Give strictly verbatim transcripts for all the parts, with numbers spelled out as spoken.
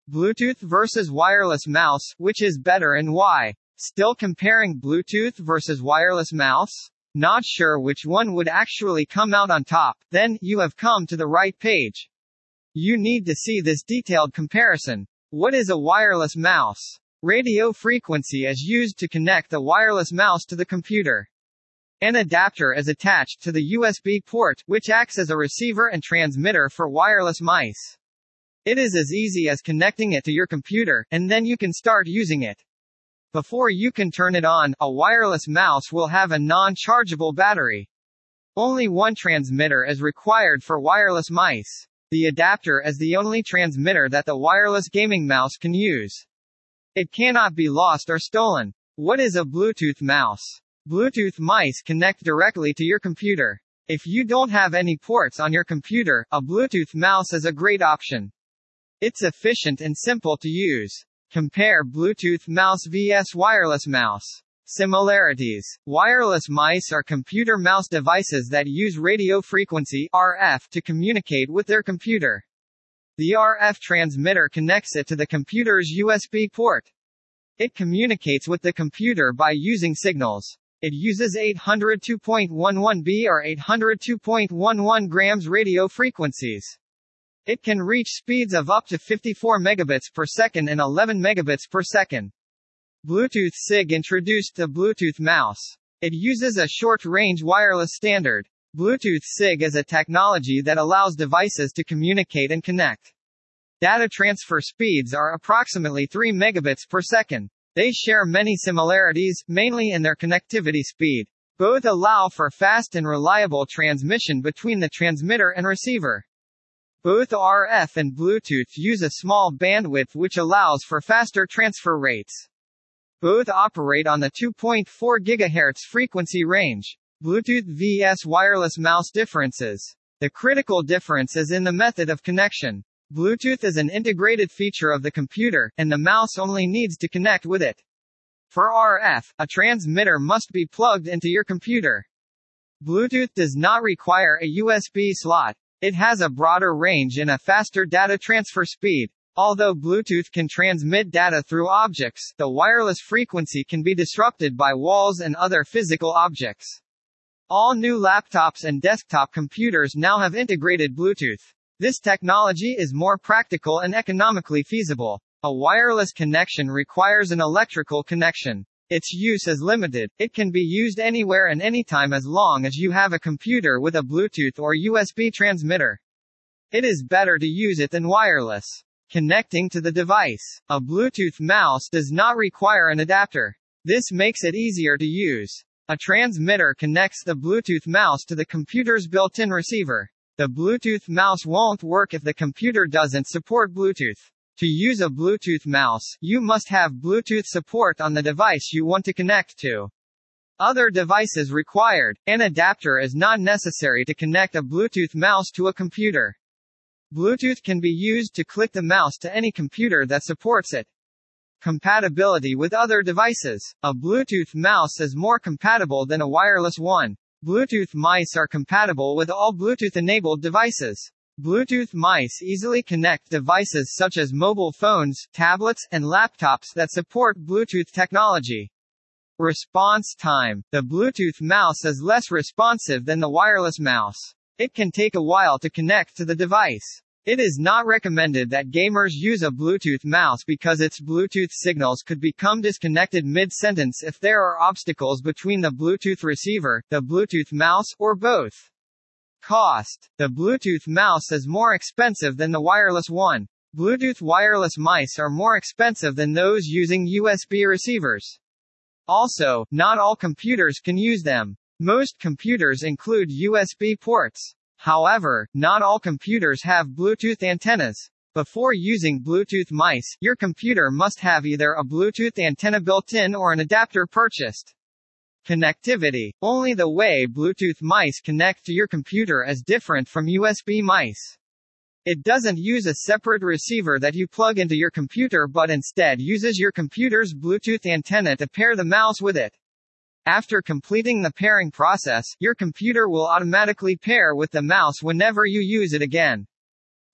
Bluetooth versus wireless mouse, which is better and why? Still comparing Bluetooth versus wireless mouse? Not sure which one would actually come out on top? Then, you have come to the right page. You need to see this detailed comparison. What is a wireless mouse? Radio frequency is used to connect the wireless mouse to the computer. An adapter is attached to the U S B port, which acts as a receiver and transmitter for wireless mice. It is as easy as connecting it to your computer, and then you can start using it. Before you can turn it on, a wireless mouse will have a non-chargeable battery. Only one transmitter is required for wireless mice. The adapter is the only transmitter that the wireless gaming mouse can use. It cannot be lost or stolen. What is a Bluetooth mouse? Bluetooth mice connect directly to your computer. If you don't have any ports on your computer, a Bluetooth mouse is a great option. It's efficient and simple to use. Compare Bluetooth mouse versus wireless mouse. Similarities. Wireless mice are computer mouse devices that use radio frequency (R F) to communicate with their computer. The R F transmitter connects it to the computer's U S B port. It communicates with the computer by using signals. It uses eight oh two point one one B or eight oh two point one one grams radio frequencies. It can reach speeds of up to fifty-four megabits per second and eleven megabits per second. Bluetooth SIG introduced the Bluetooth mouse. It uses a short-range wireless standard. Bluetooth SIG is a technology that allows devices to communicate and connect. Data transfer speeds are approximately three megabits per second. They share many similarities, mainly in their connectivity speed. Both allow for fast and reliable transmission between the transmitter and receiver. Both R F and Bluetooth use a small bandwidth which allows for faster transfer rates. Both operate on the two point four gigahertz frequency range. Bluetooth versus wireless mouse differences. The critical difference is in the method of connection. Bluetooth is an integrated feature of the computer, and the mouse only needs to connect with it. For R F, a transmitter must be plugged into your computer. Bluetooth does not require a U S B slot. It has a broader range and a faster data transfer speed. Although Bluetooth can transmit data through objects, the wireless frequency can be disrupted by walls and other physical objects. All new laptops and desktop computers now have integrated Bluetooth. This technology is more practical and economically feasible. A wireless connection requires an electrical connection. Its use is limited. It can be used anywhere and anytime as long as you have a computer with a Bluetooth or U S B transmitter. It is better to use it than wireless. Connecting to the device. A Bluetooth mouse does not require an adapter. This makes it easier to use. A transmitter connects the Bluetooth mouse to the computer's built-in receiver. The Bluetooth mouse won't work if the computer doesn't support Bluetooth. To use a Bluetooth mouse, you must have Bluetooth support on the device you want to connect to. Other devices required. An adapter is not necessary to connect a Bluetooth mouse to a computer. Bluetooth can be used to click the mouse to any computer that supports it. Compatibility with other devices. A Bluetooth mouse is more compatible than a wireless one. Bluetooth mice are compatible with all Bluetooth-enabled devices. Bluetooth mice easily connect devices such as mobile phones, tablets, and laptops that support Bluetooth technology. Response time. The Bluetooth mouse is less responsive than the wireless mouse. It can take a while to connect to the device. It is not recommended that gamers use a Bluetooth mouse because its Bluetooth signals could become disconnected mid-sentence if there are obstacles between the Bluetooth receiver, the Bluetooth mouse, or both. Cost. The Bluetooth mouse is more expensive than the wireless one. Bluetooth wireless mice are more expensive than those using U S B receivers. Also, not all computers can use them. Most computers include U S B ports. However, not all computers have Bluetooth antennas. Before using Bluetooth mice, your computer must have either a Bluetooth antenna built in or an adapter purchased. Connectivity. Only the way Bluetooth mice connect to your computer is different from U S B mice. It doesn't use a separate receiver that you plug into your computer but instead uses your computer's Bluetooth antenna to pair the mouse with it. After completing the pairing process, your computer will automatically pair with the mouse whenever you use it again.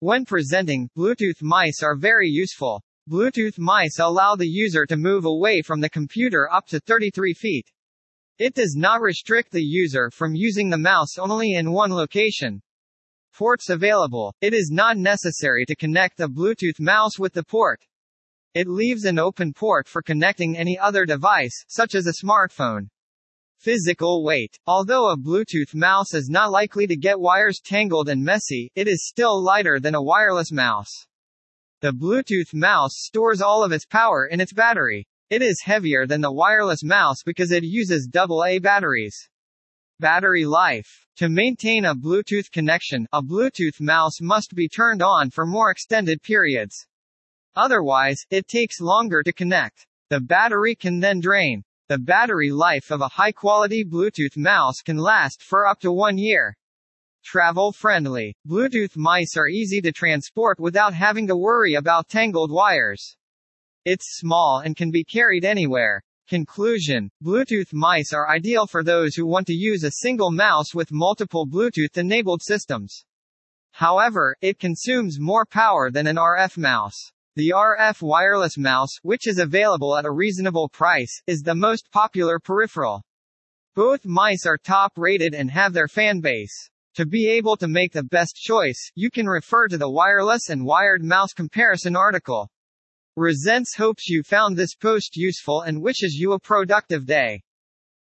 When presenting, Bluetooth mice are very useful. Bluetooth mice allow the user to move away from the computer up to thirty-three feet. It does not restrict the user from using the mouse only in one location. Ports available. It is not necessary to connect the Bluetooth mouse with the port. It leaves an open port for connecting any other device, such as a smartphone. Physical weight. Although a Bluetooth mouse is not likely to get wires tangled and messy, it is still lighter than a wireless mouse. The Bluetooth mouse stores all of its power in its battery. It is heavier than the wireless mouse because it uses double A batteries. Battery life. To maintain a Bluetooth connection, a Bluetooth mouse must be turned on for more extended periods. Otherwise, it takes longer to connect. The battery can then drain. The battery life of a high-quality Bluetooth mouse can last for up to one year. Travel-friendly. Bluetooth mice are easy to transport without having to worry about tangled wires. It's small and can be carried anywhere. Conclusion. Bluetooth mice are ideal for those who want to use a single mouse with multiple Bluetooth-enabled systems. However, it consumes more power than an R F mouse. The R F wireless mouse, which is available at a reasonable price, is the most popular peripheral. Both mice are top-rated and have their fan base. To be able to make the best choice, you can refer to the wireless and wired mouse comparison article. Resents hopes you found this post useful and wishes you a productive day.